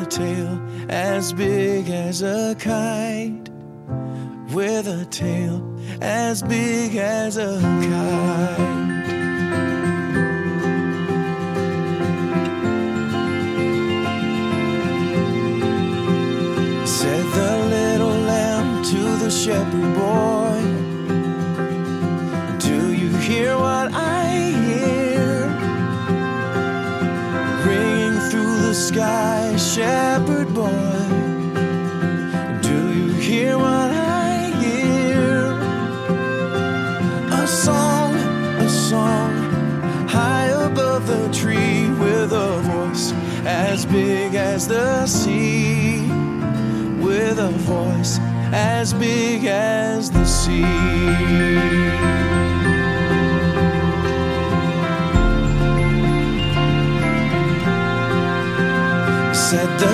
tail as big as a kite, with a tail as big as a kite. Said the little lamb to the shepherd boy, do you hear what I hear? Ringing through the sky, shepherd boy, do you hear what I hear? A song, high above the tree, with a voice as big as the sea, with a voice as big as the sea. Said the